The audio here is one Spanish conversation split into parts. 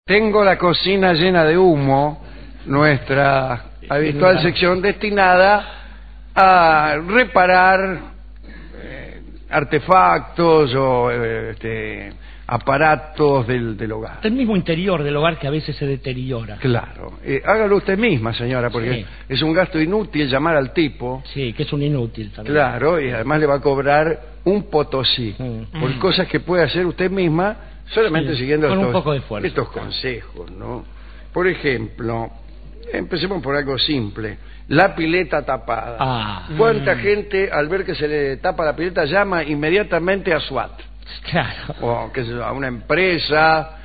Tengo la cocina llena de humo, nuestra habitual sección destinada a reparar artefactos o aparatos del hogar. El mismo interior del hogar que a veces se deteriora. Claro. Hágalo usted misma, señora, porque sí, es un gasto inútil llamar al tipo. Sí, que es un inútil también. Claro, y además le va a cobrar un potosí por cosas que puede hacer usted misma solamente sí, siguiendo con estos, un poco de esfuerzo, estos consejos, ¿no? Por ejemplo, empecemos por algo simple. La pileta tapada. ¿Cuánta gente al ver que se le tapa la pileta llama inmediatamente a SWAT? Claro. O que a una empresa.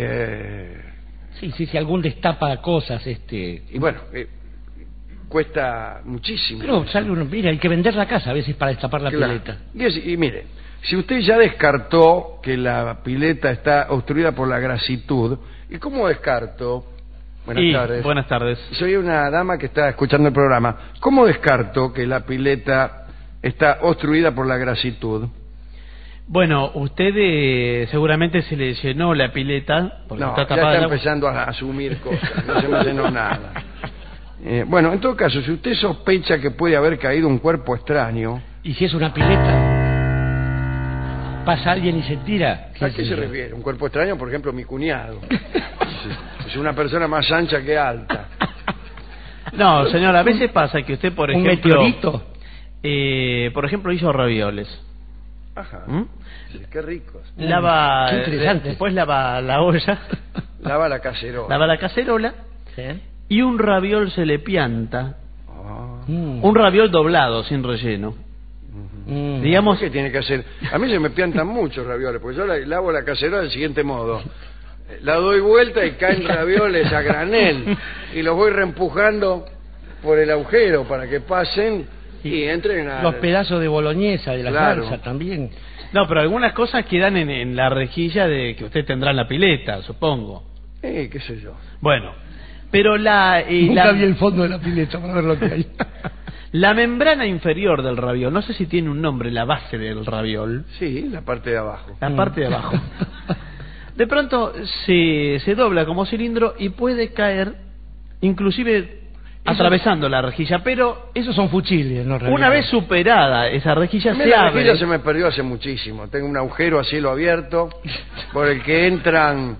Sí, algún destapa cosas, Y bueno, cuesta muchísimo. Pero sale uno, mira, hay que vender la casa a veces para destapar la pileta. Y mire, si usted ya descartó que la pileta está obstruida por la grasitud, ¿y cómo descarto? Buenas tardes. Buenas tardes. Soy una dama que está escuchando el programa. ¿Cómo descarto que la pileta está obstruida por la grasitud? Bueno, usted seguramente se le llenó la pileta porque No, está ya tapada. está empezando a asumir cosas, no se me llenó nada. Bueno, en todo caso, si usted sospecha que puede haber caído un cuerpo extraño... ¿Y si es una pileta? Pasa alguien y se tira. ¿A qué se refiere? Un cuerpo extraño, por ejemplo, mi cuñado. Es una persona más ancha que alta. No, señora, a veces pasa que usted, por ejemplo... ¿Un meteorito? Por ejemplo, hizo ravioles. Ajá. Sí, qué ricos. Lava... Qué interesante. Después lava la olla. Lava la cacerola. Lava la cacerola. ¿Sí? Y un raviol se le pianta. Oh. Un raviol doblado, sin relleno. Digamos ¿Qué tiene que hacer? A mí se me piantan muchos ravioles, porque yo lavo la cacerola del siguiente modo. La doy vuelta y caen ravioles a granel. Y los voy reempujando por el agujero para que pasen y entren a... Los pedazos de boloñesa, de la Claro. salsa también. No, pero algunas cosas quedan en la rejilla de que usted tendrá en la pileta, supongo. qué sé yo. Bueno, pero Nunca vi el fondo de la pileta para ver lo que hay. la membrana inferior del raviol, no sé si tiene un nombre, la base del raviol. Sí, la parte de abajo. La parte de abajo. De pronto se dobla como cilindro y puede caer, inclusive atravesando la rejilla, pero Esos son fuchiles, no ravioles. una vez superada esa rejilla A mí se la abre. rejilla se me perdió hace muchísimo. Tengo un agujero a cielo abierto por el que entran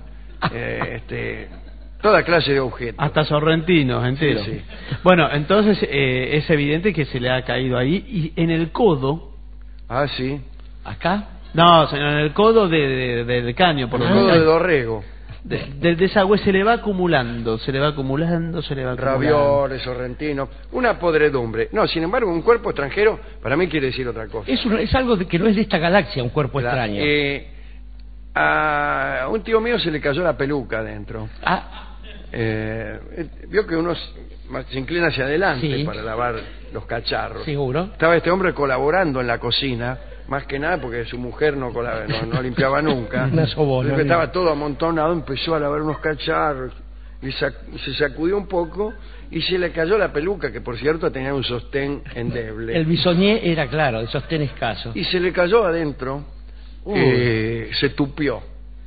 toda clase de objetos. Hasta sorrentinos enteros. Sí. Bueno, entonces es evidente que se le ha caído ahí. Y en el codo, Ah, sí. acá, no, señor, en el codo del caño, por lo El codo de menos, Dorrego. del desagüe se le va acumulando. Ravioles, sorrentinos. Una podredumbre. No, sin embargo, un cuerpo extranjero para mí quiere decir otra cosa. Es algo que no es de esta galaxia, un cuerpo extraño. A un tío mío se le cayó la peluca adentro. Vio que uno se inclina hacia adelante Sí. para lavar los cacharros. ¿Seguro? Estaba este hombre colaborando en la cocina, más que nada porque su mujer no limpiaba nunca. Una sobona. Entonces estaba todo amontonado, empezó a lavar unos cacharros y se sacudió un poco y se le cayó la peluca, que por cierto tenía un sostén endeble. El bisoñé era claro, de sostén escaso. Y se le cayó adentro, se tupió.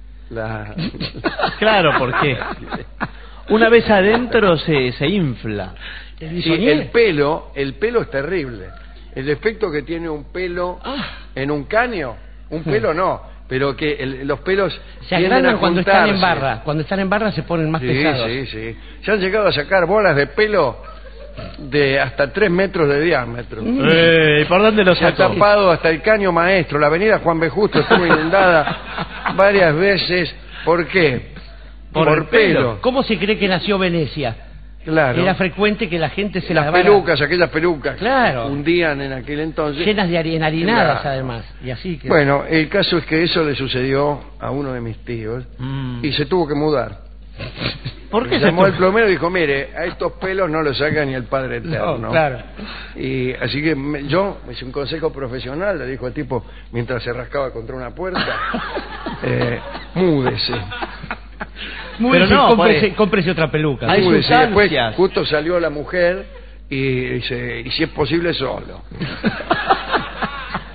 Claro, porque una vez adentro se infla. ¿El Sí, bisoñé? el pelo es terrible. El efecto que tiene un pelo en un caño, un pelo no, pero que los pelos Se tienden agrandan a cuando están en juntarse. barra. Cuando están en barra se ponen más pesados. Sí. Se han llegado a sacar bolas de pelo de hasta 3 metros de diámetro. ¿Y por dónde lo Se ha sacó? tapado hasta el caño maestro. La avenida Juan B. Justo estuvo inundada varias veces. ¿Por qué? Por el pelo. ¿Cómo se cree que nació Venecia? Claro. Era frecuente que la gente se Las lavara pelucas, aquellas pelucas Claro. que hundían en aquel entonces. llenas de harinadas, Claro. además. Y así que... Bueno, el caso es que eso le sucedió a uno de mis tíos y se tuvo que mudar. ¿Por qué Llamó al plomero y dijo, mire, a estos pelos no los saca ni el Padre Eterno. No, claro. Y así que yo hice un consejo profesional, le dijo al tipo mientras se rascaba contra una puerta, múdese. Pero no, pues, cómprese otra peluca. Hay Múdese. Y después sustancias. justo salió la mujer y dice, y si es posible solo.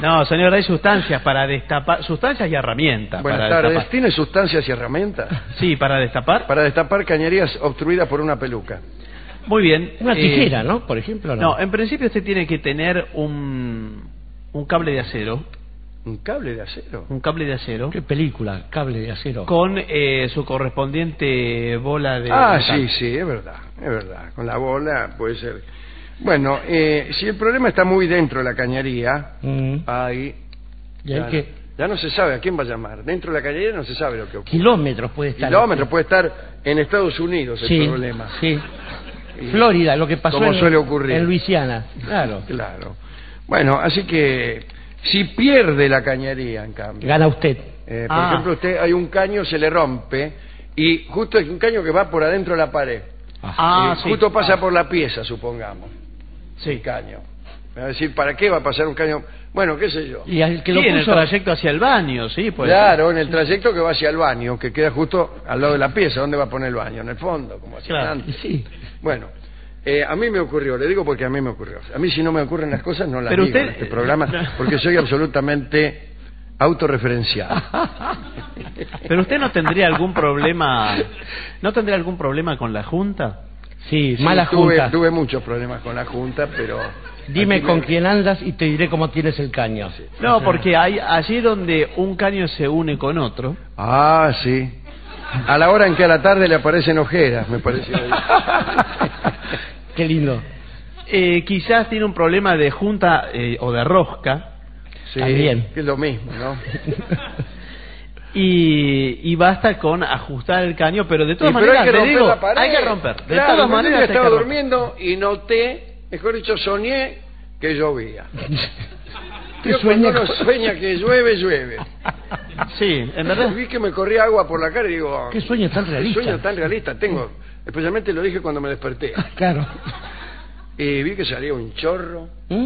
No, señor, hay sustancias para destapar, sustancias y herramientas. Buenas para tardes. destapar. ¿Tiene sustancias y herramientas? Sí, para destapar. Para destapar cañerías obstruidas por una peluca. Muy bien. Una tijera, ¿no? Por ejemplo, No, en principio usted tiene que tener un cable de acero. ¿Un cable de acero? Un cable de acero. ¿Qué película? Cable de acero. Con su correspondiente bola de... Ah, metal. sí, es verdad, es verdad. Con la bola puede ser. Bueno, si el problema está muy dentro de la cañería, ahí Y hay que... ya no se sabe a quién va a llamar. Dentro de la cañería no se sabe lo que ocurre. Kilómetros puede estar. Kilómetros, puede estar en Estados Unidos el Sí, problema. sí. Y- Florida, lo que pasó como suele ocurrir. en Luisiana. Claro. Claro. Bueno, así que si pierde la cañería, en cambio, Gana usted. por ejemplo, usted hay un caño, se le rompe, y justo es un caño que va por adentro de la pared. Sí. Justo pasa por la pieza, supongamos. Sí. El caño. Me va a decir, ¿para qué va a pasar un caño? Bueno, qué sé yo. Y al que lo Sí, en el puso... trayecto hacia el baño, sí, pues. Claro, en el trayecto que va hacia el baño, que queda justo al lado de la pieza. ¿Dónde va a poner el baño? En el fondo, como hacía Claro. antes. Sí. Bueno, a mí me ocurrió, le digo porque a mí me ocurrió. A mí si no me ocurren las cosas no las Pero digo usted- en este programa, porque soy absolutamente autorreferencial. Pero usted no tendría algún problema, con la Junta. Sí, Sí, mala junta. tuve muchos problemas con la Junta, pero... Dime aquí con me- quién andas y te diré cómo tienes el caño. No, porque hay allí donde un caño se une con otro. Ah, sí. A la hora en que a la tarde le aparecen ojeras, me pareció. Qué lindo. Quizás tiene un problema de junta o de rosca. Sí, También. que es lo mismo, ¿no? Y basta con ajustar el caño, pero de todas Sí, pero maneras, hay que le romper digo, la pared. hay que romper. De Claro, todas yo maneras, hay que estaba romper. durmiendo y noté, mejor dicho, soñé que llovía. ¿Qué Yo sueña cuando uno con- sueña que llueve, llueve. Sí, en verdad. Vi que me corría agua por la cara y digo, Qué sueño tan qué realista. sueño tan realista tengo. Especialmente lo dije cuando me desperté. Claro. Y vi que salía un chorro.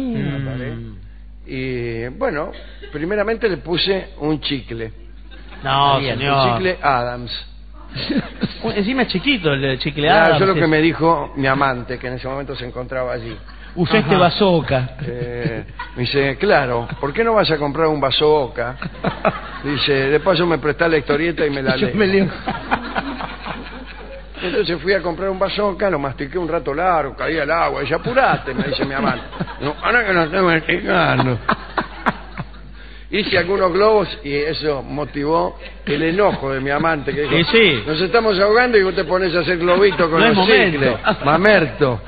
Y bueno, primeramente le puse un chicle. No, Bien, Un señor. chicle Adams. Encima es chiquito el chicle Claro, Adams, eso es lo que es- me dijo mi amante, que en ese momento se encontraba allí. Usé este Ajá. bazooka. Me dice, claro, ¿por qué no vas a comprar un bazooka? Dice, de paso me prestás la historieta y me la Yo lees. me leo. Entonces fui a comprar un bazooka, lo mastiqué un rato largo, caía el agua, y dice, apurate, me dice mi amante. No, ahora que lo estoy masticando. Hice algunos globos y eso motivó el enojo de mi amante, que dijo, Y sí. nos estamos ahogando y vos te pones a hacer globitos con No es los momento. chicles. Mamerto.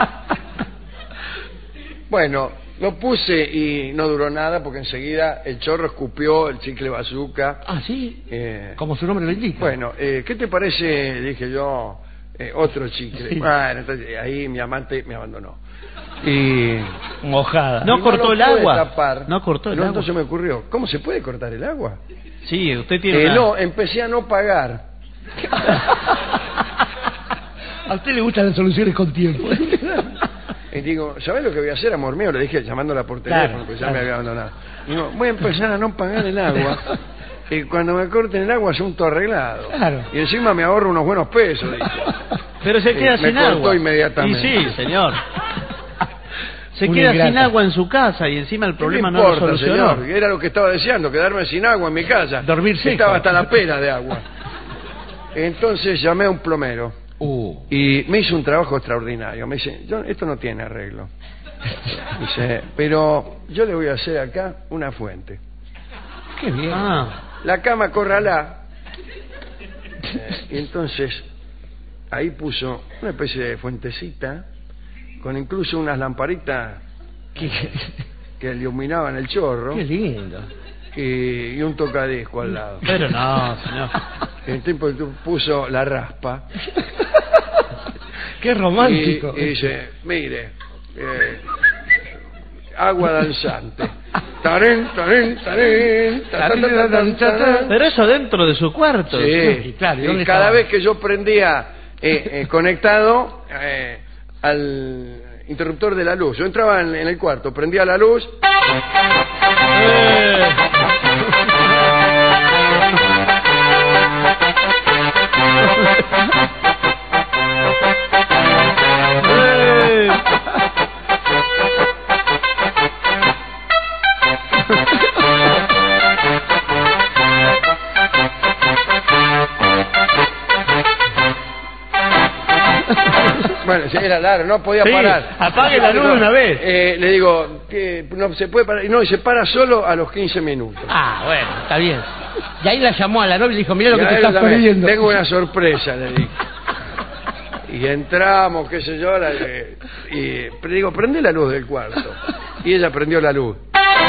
Bueno, lo puse y no duró nada porque enseguida el chorro escupió el chicle bazooka. Ah, sí. Eh, Como su nombre lo indica. Bueno, ¿qué te parece? Dije yo, otro chicle. Sí. Bueno, entonces ahí mi amante me abandonó. Y Mojada. No y cortó lo el pude agua. tapar. No cortó el No, agua. entonces me ocurrió, ¿cómo se puede cortar el agua? Sí, usted tiene una... No, empecé a no pagar. A usted le gustan las soluciones con tiempo. Y digo, ¿sabés lo que voy a hacer, amor mío? Le dije llamándola por teléfono, Claro, porque ya claro. me había abandonado. Digo, voy a empezar a no pagar el agua. Y cuando me corten el agua, asunto arreglado. Claro. Y encima me ahorro unos buenos pesos. Dije. Pero se queda me sin cortó agua. inmediatamente. Y sí, señor. Se Un queda ingrato. sin agua en su casa y encima el ¿Qué problema me no lo importa, solucionó. señor? Era lo que estaba deseando, quedarme sin agua en mi casa. Dormir seco. Estaba hasta la pera de agua. Entonces llamé a un plomero y me hizo un trabajo extraordinario. Me dice, esto no tiene arreglo. Dice, pero yo le voy a hacer acá una fuente. Qué bien. Ah, La cama corralá. Y entonces ahí puso una especie de fuentecita con incluso unas lamparitas que iluminaban el chorro Qué lindo. y un tocadisco al lado. pero no, señor. El tipo puso la raspa Qué romántico. y dice, mire, agua danzante. Tarén, tarén, tarén, ta, ta, ta, ta, ta, ta, ta. Pero eso dentro de su cuarto. Sí, claro, ¿y y dónde cada estaba? vez que yo prendía conectado al interruptor de la luz, yo entraba en el cuarto, prendía la luz, Bueno, era largo, no podía Sí, parar. apague la luz de una vez. Le digo, que no se puede parar. No, y se para solo a los 15 minutos. Ah, bueno, está bien. Y ahí la llamó a la novia y le dijo, mira lo Y que a te él estás también, perdiendo. tengo una sorpresa, le dije. Y entramos, qué sé yo, pero digo, prende la luz del cuarto. Y ella prendió la luz.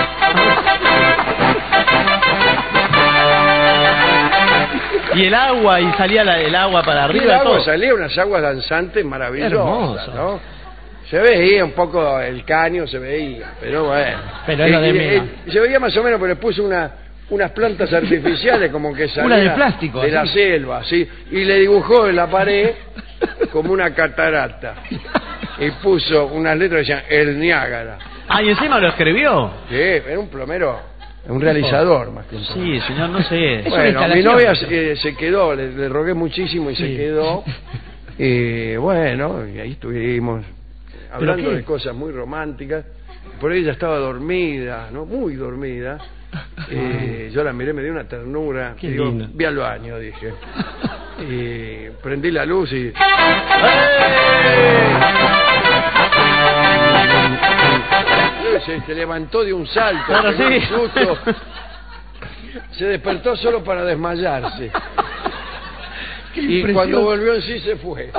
Y el agua, y salía el agua para Y arriba. el agua todo. salía, unas aguas danzantes maravillosas, Hermoso. ¿no? Se veía un poco el caño, se veía, pero bueno. Pero es lo de menos. Se veía más o menos, pero le puse unas plantas artificiales como que salían Una de plástico, de la así. selva, así, y le dibujó en la pared como una catarata. Y puso unas letras que decían el Niágara. Ah, y encima lo escribió. Sí, era un plomero, un realizador más que un plomero. Sí, señor, no sé. Es una Bueno, mi instalación. novia se quedó, le rogué muchísimo y se Sí. quedó. Y bueno, y ahí estuvimos hablando qué? de cosas muy románticas. Por ahí ella estaba dormida, ¿no? Muy dormida. Yo la miré, me dio una ternura. Qué Y digo, lindo. vi al baño, dije. Y prendí la luz y... Se levantó de un salto, Claro, pegó un sí. susto. Se despertó solo para desmayarse. Qué Y impresión. cuando volvió en sí se fue.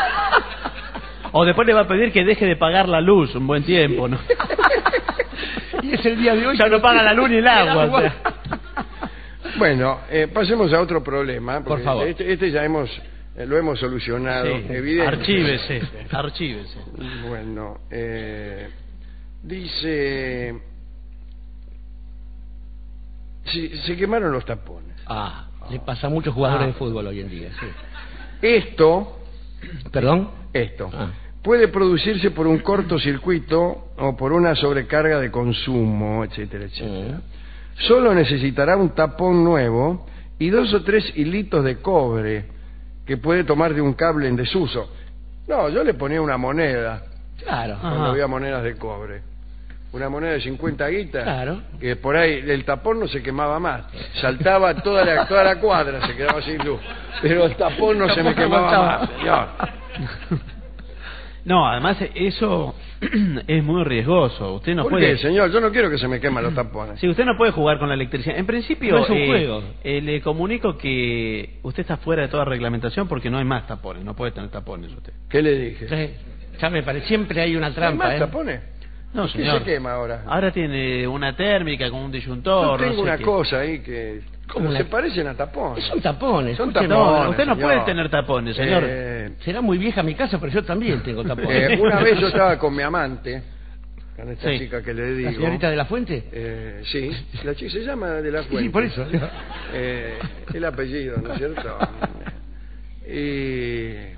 O después le va a pedir que deje de pagar la luz un buen tiempo, ¿no? Y es el día de hoy. Ya no paga la luz ni el agua. o sea. Bueno, pasemos a otro problema. Por porque favor. Este ya lo hemos solucionado, Sí. evidente. Archívese. Bueno, dice... Se quemaron los tapones. Ah, le pasa a muchos jugadores Ah. de fútbol hoy en día, sí. Esto ¿Perdón? Ah. puede producirse por un cortocircuito o por una sobrecarga de consumo, etcétera, etcétera. Solo necesitará un tapón nuevo y 2 o 3 hilitos de cobre que puede tomar de un cable en desuso. No, yo le ponía una moneda Claro. cuando había monedas de cobre. Una moneda de 50 guitas, Claro. que por ahí el tapón no se quemaba más. Saltaba toda la cuadra, se quedaba sin luz. Pero el tapón no se me quemaba más, señor. No, además eso es muy riesgoso. Usted no ¿Por puede... qué, señor? Yo no quiero que se me quemen los tapones. Sí, usted no puede jugar con la electricidad. En principio, No es un juego. le comunico que usted está fuera de toda reglamentación porque no hay más tapones. No puede tener tapones usted. ¿Qué le dije? Sí. Ya me parece, siempre hay una ¿Hay trampa, más ¿eh? tapones? No, ¿Qué señor. se quema ahora? Ahora tiene una térmica con un Yo disyuntor. tengo no sé una qué. cosa ahí que... ¿Cómo se la- parecen a tapones. Son tapones. Son escuche, tapones. No, usted no señor. puede tener tapones, señor. Será muy vieja mi casa, pero yo también tengo tapones. Una vez yo estaba con mi amante, con esta Sí. chica que le digo. ¿La señorita de la Fuente? Sí, la chica se llama de la Fuente. Sí, por eso. El apellido, ¿no es cierto? Y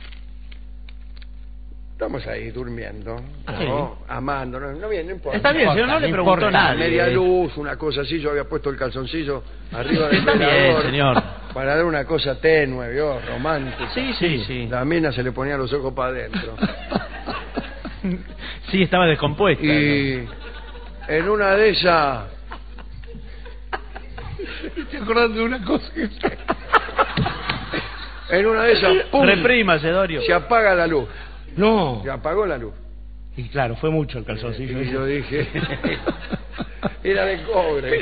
estamos ahí durmiendo, ¿no? Amando, no bien, no importa. Está bien, señor, no le preguntó importa, nada. Media luz, una cosa así, yo había puesto el calzoncillo arriba del Está bien, velador señor. para dar una cosa tenue, ¿vio? Romántica. Sí. La mina se le ponía los ojos para adentro. Sí, estaba descompuesta. Y en una de esas... Estoy acordando de una cosa que... En una de esas, ¡pum! Reprímase, Dorio. Se apaga la luz. No. Se apagó la luz. Y claro, fue mucho el calzoncillo. Y yo dije... Era de cobre.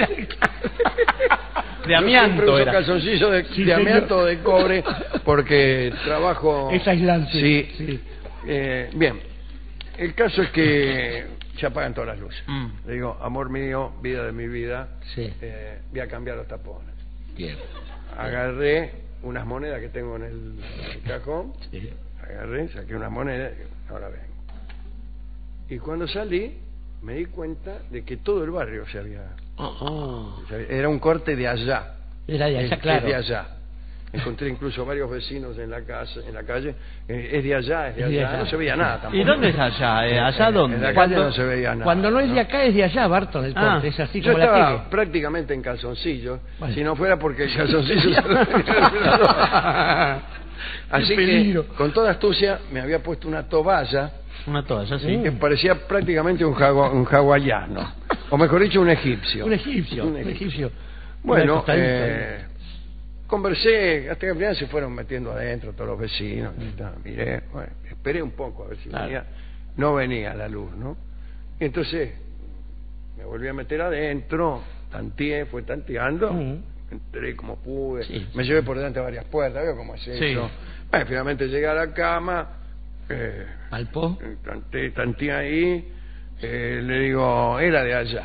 De amianto Yo siempre uso era. calzoncillo de señor. amianto de cobre porque trabajo... Es aislante. Sí. Sí. Bien. El caso es que se apagan todas las luces. Mm. Le digo, amor mío, vida de mi vida, Sí. voy a cambiar los tapones. Bien. Agarré unas monedas que tengo en el cajón, Sí. agarré, saqué unas monedas, ahora vengo. Y cuando salí, me di cuenta de que todo el barrio se había... Era un corte de allá. Era de allá, Es claro. de allá. Encontré incluso varios vecinos en la calle. Es de allá, es de allá. No se veía nada tampoco. ¿Y dónde es allá? ¿Allá dónde? En la calle no se veía nada. Cuando no es de acá, es de allá, Barton, el Ah. corte. Es así Yo como la estaba tele. prácticamente en calzoncillos, Bueno. si no fuera porque el calzoncillo se lo tenía. Así Qué que, peligro. con toda astucia, me había puesto una toalla Una toalla, sí. que parecía prácticamente un hawaiano. O mejor dicho, un egipcio. Un egipcio. Un Un egipcio. Bueno, Una costadita. conversé, hasta que al final se fueron metiendo adentro todos los vecinos. Miré, bueno, esperé un poco a ver si venía. No venía la luz, ¿no? Y entonces me volví a meter adentro, tanteé, fue tanteando, entré como pude, me llevé por delante varias puertas, veo cómo es eso. Bueno, finalmente llegué a la cama, ¿Palpó? tanteé ahí, le digo, era de allá.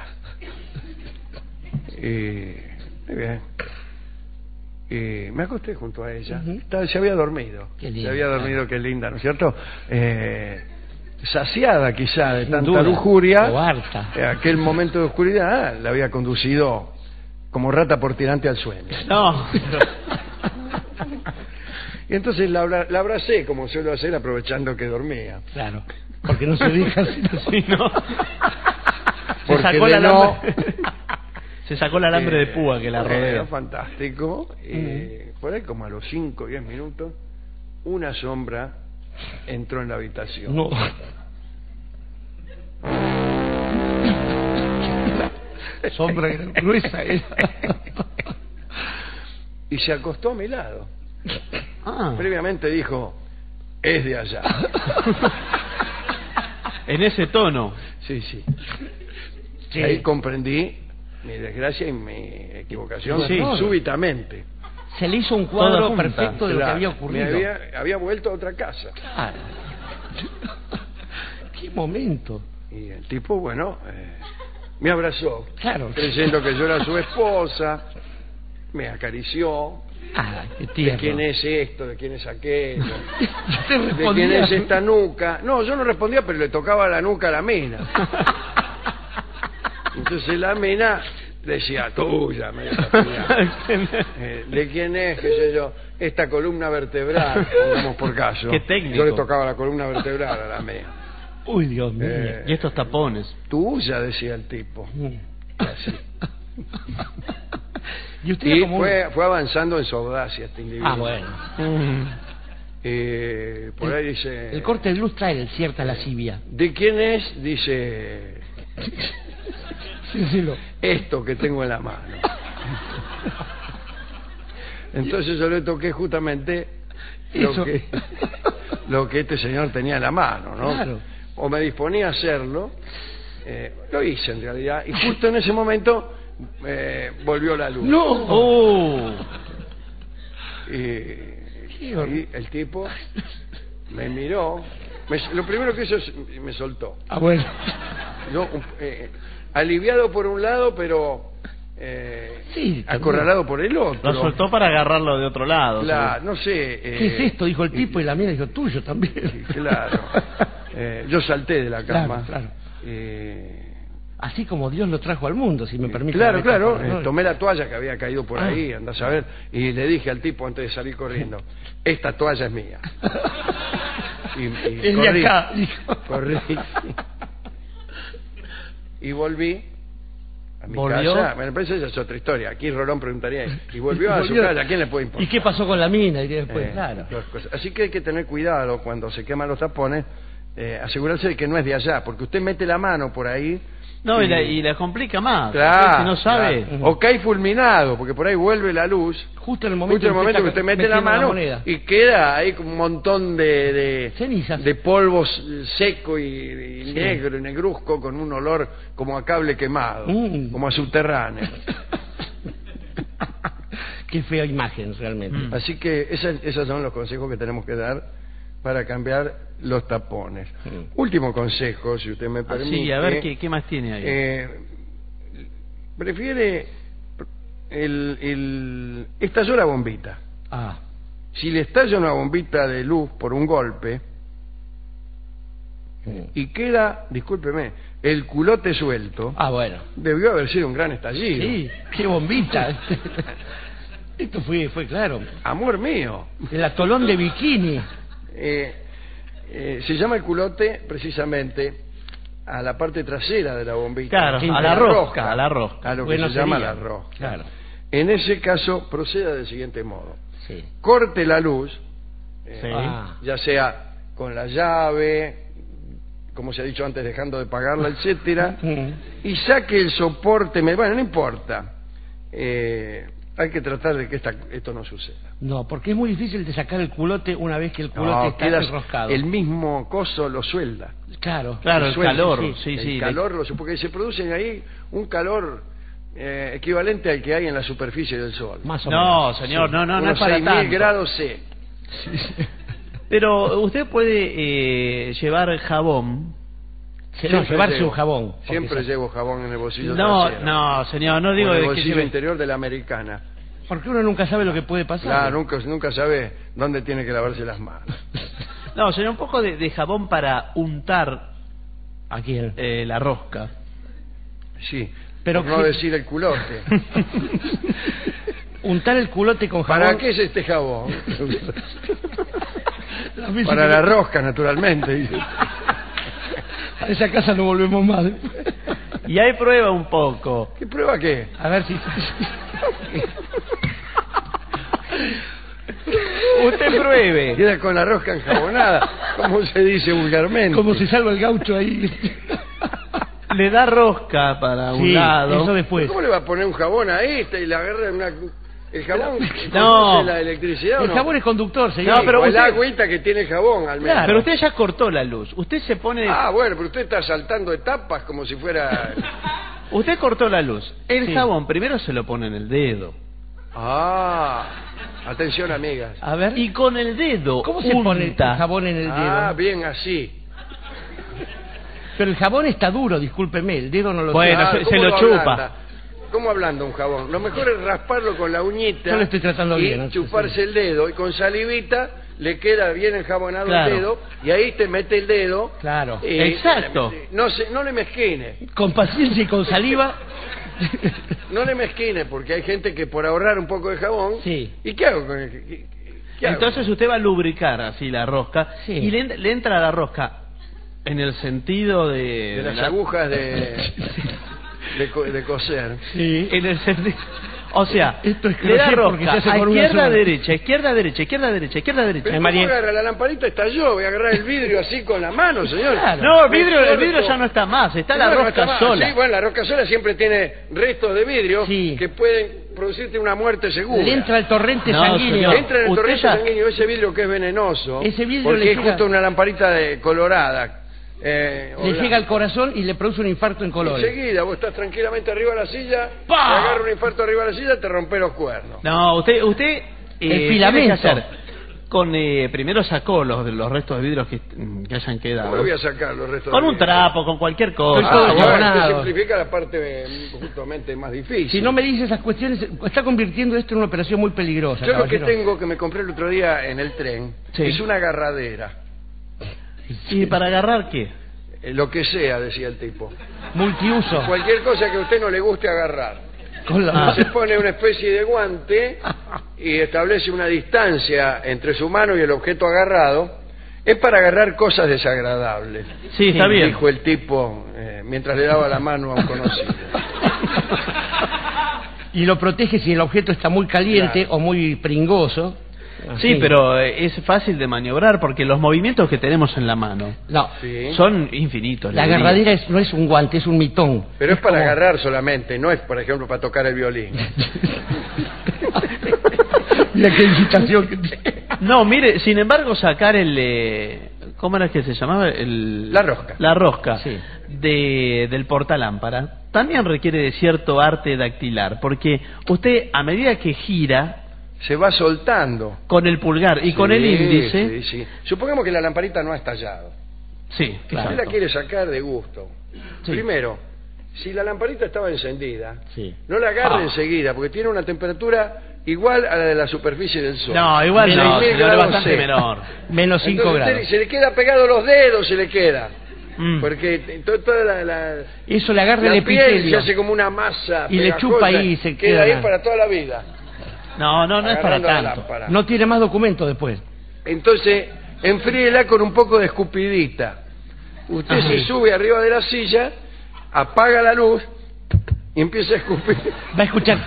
Muy bien. Y me acosté junto a ella. Se había dormido. Qué linda, se había dormido, qué linda, ¿no es cierto? Saciada quizá de tanta lujuria, o harta. Aquel momento de oscuridad la había conducido como rata por tirante al sueño. No. Y entonces la abracé, como suelo hacer, aprovechando que dormía. Claro, porque no se deja así, ¿no? Porque sacó de la no... Se sacó el alambre de púa que la rodea. Fantástico. Por ahí como a los 5 o 10 minutos, una sombra entró en la habitación. No. Sombra gruesa Y se acostó a mi lado. Ah. Previamente dijo, es de allá. En ese tono. Sí. Ahí comprendí mi desgracia y mi equivocación súbitamente. Se le hizo un cuadro Toda junta. perfecto de lo que había ocurrido. Había vuelto a otra casa. Claro. Qué momento. Y el tipo, bueno, me abrazó, Claro. creyendo que yo era su esposa, me acarició. Qué ¿De tierno. quién es esto? ¿De quién es aquello? Yo te ¿De respondía. quién es esta nuca? No, yo no respondía, pero le tocaba la nuca a la mina. Entonces la mina decía, tuya, me decía. ¿De quién es? ¿Qué sé yo? Esta columna vertebral, pongamos por caso. Qué técnico. Yo le tocaba la columna vertebral a la mina. Uy, Dios mío. Y estos tapones. Tuya, decía el tipo. Así. Y usted Y era como fue avanzando en su audacia este individuo. bueno. Por ahí dice... El corte de luz trae cierta lascivia. ¿De quién es? Dice... Sí, esto que tengo en la mano. Entonces yo le toqué justamente lo que este señor tenía en la mano, ¿no? Claro. O me disponía a hacerlo, lo hice en realidad, y justo en ese momento volvió la luz. ¡No! Y el tipo me miró, lo primero que hizo es me soltó. Bueno. Yo, aliviado por un lado, pero Sí, acorralado por el otro. Lo soltó para agarrarlo de otro lado. Claro, no sé. ¿Qué es esto? Dijo el tipo y la mina dijo, tuyo también. Claro. Yo salté de la cama. Claro. Así como Dios lo trajo al mundo, si me permite. Claro, claro. metáfora, ¿no? Tomé la toalla que había caído por ahí, andás a ver, y le dije al tipo antes de salir corriendo, esta toalla es mía. Y Es de acá, dijo. corrí. Y volví a mi ¿Volvió? casa. Bueno, pero esa es otra historia. Aquí Rolón preguntaría, y volvió a su Volvió. casa, ¿a quién le puede importar? ¿Y qué pasó con la mina? Y después, claro. Dos cosas. Así que hay que tener cuidado cuando se queman los tapones, asegurarse de que no es de allá, porque usted mete la mano por ahí. No, y la complica más. Claro, Si no sabe. claro. O cae fulminado, porque por ahí vuelve la luz. Justo en el momento, que usted mete la mano moneda. y queda ahí como un montón de Cenizas. de polvos seco y negro y negruzco, con un olor como a cable quemado, como a subterráneo. Qué fea imagen realmente. Así que esos son los consejos que tenemos que dar para cambiar los tapones. Último consejo, si usted me permite. Sí, a ver qué más tiene ahí. Prefiere estalló la bombita. Si le estalla una bombita de luz por un golpe y queda, discúlpeme, el culote suelto, Bueno. debió haber sido un gran estallido. Sí, qué bombita. Esto fue claro. Amor mío. El atolón de bikini. Se llama el culote precisamente a la parte trasera de la bombita. Claro, Sí, a la rosca, a la rosca. A lo que Bueno, se llama sería. la rosca. Claro. En ese caso, proceda del siguiente modo. Sí. Corte la luz, Sí. ya sea con la llave, como se ha dicho antes, dejando de pagarla, etcétera, y saque el soporte, bueno, no importa, hay que tratar de que esto no suceda. No, porque es muy difícil de sacar el culote una vez que el culote está queda enroscado. el mismo coso lo suelda. Claro. Claro, el Suelda, calor. sí, Sí, el calor, porque se produce ahí un calor equivalente al que hay en la superficie del Sol. Más o No, menos. señor, Sí. no es Unos para 6.000 tanto. grados C. Pero usted puede llevar jabón. No, llevarse un jabón. porque Siempre se- llevo jabón en el bolsillo No, trasero. no, señor, no digo O en el de que bolsillo lleve. interior de la americana. Porque uno nunca sabe lo que puede pasar. Claro, nunca sabe dónde tiene que lavarse las manos. No, señor, un poco de jabón para untar ¿A quién? la rosca. Sí, Pero por no que- decir el culote. Untar el culote con jabón. ¿Para qué es este jabón? Las veces Para que- la rosca, naturalmente. A esa casa no volvemos más. Y ahí prueba un poco. ¿Qué prueba qué? A ver si... Usted pruebe. Queda con la rosca enjabonada, como se dice vulgarmente. Como se salva el gaucho ahí. Le da rosca para un Sí, lado. eso después. ¿Cómo le va a poner un jabón ahí y le agarra el jabón? No. ¿Conduce la electricidad o El no? jabón es conductor, señor. No, pero o el usted- agüita que tiene el jabón, al menos. Claro. Pero usted ya cortó la luz. Usted se pone. Ah, bueno, pero usted está saltando etapas como si fuera... Usted cortó la luz. El Sí. jabón primero se lo pone en el dedo. Atención, amigas. A ver. Y con el dedo. ¿Cómo se pone el unta. jabón en el dedo? Ah, bien, así. Pero el jabón está duro, discúlpeme. El dedo no lo Bueno, tiene. se ¿cómo lo chupa. ablanda? ¿Cómo ablanda un jabón? Lo mejor es rasparlo con la uñita. Yo lo estoy tratando y bien, ¿no? chuparse el dedo. Y con salivita le queda bien enjabonado Claro. el dedo. Y ahí te mete el dedo. Claro. y- Exacto. No le mezquine. Con paciencia y con saliva. No le mezquine, porque hay gente que por ahorrar un poco de jabón... Sí. ¿Y qué hago con el...? ¿Qué hago? Entonces usted va a lubricar así la rosca. Sí. Y le entra la rosca en el sentido De las agujas de coser. Sí. En el sentido. O sea, Esto es le da crochet porque se rosca hace a con una izquierda, sola. derecha, izquierda, derecha, izquierda, derecha, izquierda, derecha. Pero María. ¿cómo agarra la lamparita? Estalló. Voy a agarrar el vidrio así con la mano, señor. Claro. No, el Me vidrio corto. ya no está más, está la Bueno, rosca está mal. sola. Sí, bueno, la rosca sola siempre tiene restos de vidrio Sí. que pueden producirte una muerte segura. Le entra el torrente No, sanguíneo. señor. Entra en el Usted torrente ya- sanguíneo ese vidrio que es venenoso. Ese vidrio porque le es llega- justo una lamparita colorada. Le blanca. llega al corazón y le produce un infarto en colores. Enseguida, vos estás tranquilamente arriba de la silla, te ¡Pah! agarra un infarto arriba de la silla, te rompe los cuernos. No, usted El tiene filamento. que hacer con primero sacó los restos de vidrios que hayan quedado. ¿Cómo lo voy a sacar los restos Con de un vidrio? trapo, con cualquier cosa. Estoy todo Ah, bueno, enjabonado. esto simplifica la parte justamente más difícil. Si no me dice esas cuestiones, está convirtiendo esto en una operación muy peligrosa. Yo lo que caballero. tengo, que me compré el otro día en el tren, Sí. es una agarradera. ¿Y para agarrar qué? Lo que sea, decía el tipo. Multiuso. Cualquier cosa que a usted no le guste agarrar. Con la Se pone una especie de guante y establece una distancia entre su mano y el objeto agarrado. Es para agarrar cosas desagradables. Sí, está bien. Dijo el tipo mientras le daba la mano a un conocido. Y lo protege si el objeto está muy caliente Claro. o muy pringoso. Sí, Así. pero es fácil de maniobrar porque los movimientos que tenemos en la mano No. Sí. son infinitos. La le diría. agarradera no es un guante, es un mitón. Pero es para como- agarrar solamente, no es, por ejemplo, para tocar el violín. Mira qué incitación que tiene. No, mire, sin embargo, sacar ¿cómo era que se llamaba? La rosca. La rosca Sí. del portalámpara también requiere de cierto arte dactilar, porque usted, a medida que gira Se va soltando. con el pulgar y con el Sí, índice... sí, sí. Supongamos que la lamparita no ha estallado. Sí, claro. Usted la quiere sacar de gusto. Sí. Primero, si la lamparita estaba encendida, Sí. no la agarre Ah. enseguida, porque tiene una temperatura igual a la de la superficie del sol. No, igual Menos no, 1000 señor, grados bastante C. menor. Menos 5 Entonces usted grados. se le queda pegado los dedos, se le queda. Mm. Porque toda la Eso le agarra el piel se epitelio. hace como una masa Y le pegajosa, chupa ahí y se queda ahí queda. para toda la vida. No es para agarrando la tanto. lámpara. No tiene más documento después. Entonces, enfríela con un poco de escupidita. Usted Ajá. se sube arriba de la silla, apaga la luz y empieza a escupir. Va a escuchar.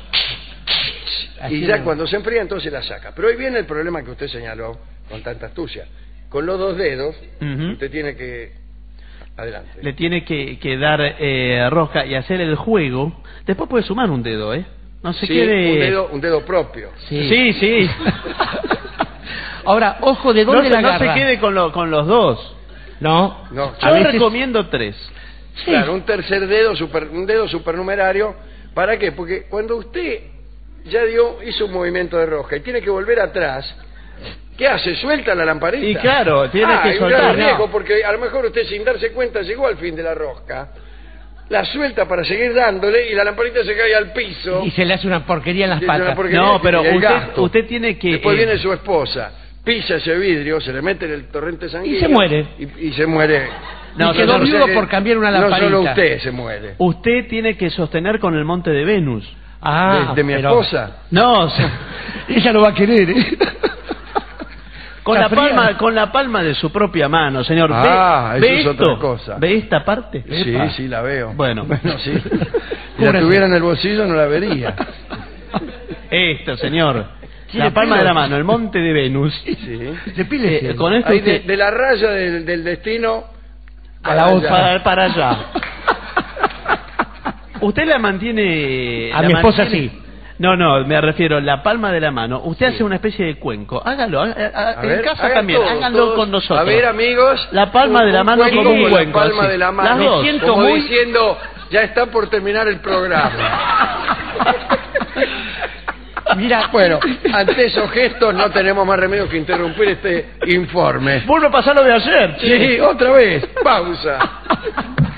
Y ya cuando se enfría, entonces la saca. Pero hoy viene el problema que usted señaló con tanta astucia. Con los dos dedos, Ujú. usted tiene que... Adelante. Le tiene que dar rosca y hacer el juego. Después puede sumar un dedo, ¿eh? no se Sí, quede... un dedo propio. Sí. Ahora, ojo, ¿de dónde la No agarra? se quede con los dos. No. No, Yo A veces- recomiendo 3. Sí. Claro, un tercer dedo, un dedo supernumerario. ¿Para qué? Porque cuando usted ya hizo un movimiento de rosca y tiene que volver atrás, ¿qué hace? ¿Suelta la lamparita? Y claro, tiene que hay un soltar, grave riesgo, no. porque a lo mejor usted sin darse cuenta llegó al fin de la rosca, la suelta para seguir dándole y la lamparita se cae al piso. Y se le hace una porquería en las Y es una patas. porquería. No, pero Y el gasto. usted tiene que... Después viene su esposa, pisa ese vidrio, se le mete en el torrente sanguíneo. Y se muere. Y se muere. No, Y quedó señor, viudo que por cambiar una No lamparita. solo usted se muere. Usted tiene que sostener con el monte de Venus. De mi pero- esposa. No, Ella lo va a querer, ¿eh? con Está fría. con la palma de su propia mano, señor. Ah, ¿Ve eso es esto? otra cosa. ¿Ve esta parte? Sí, Epa. sí, la veo. Bueno. sí. Si la tuviera en el bolsillo no la vería. Esto, señor. ¿Tiene La palma pelos? de la mano, el monte de Venus. Sí. Depílese. Con esto Ahí usted... de la raya del destino A la otra. para allá. ¿Usted la mantiene... A la mi esposa mantiene? sí. No, la refiero, la palma de la mano. Usted hace una especie de cuenco. Hágalo. A En ver, casa hagan también. todos, Háganlo todos. con nosotros. A ver, amigos. La palma de la mano cuenco como un con cuenco, la palma así. de la Las mano. dos. Me siento Como muy- diciendo, ya está por terminar el programa. Mira, Bueno, ante esos gestos no tenemos más remedio que interrumpir este informe. Vuelvo a pasar lo de ayer. Sí, otra vez. Pausa.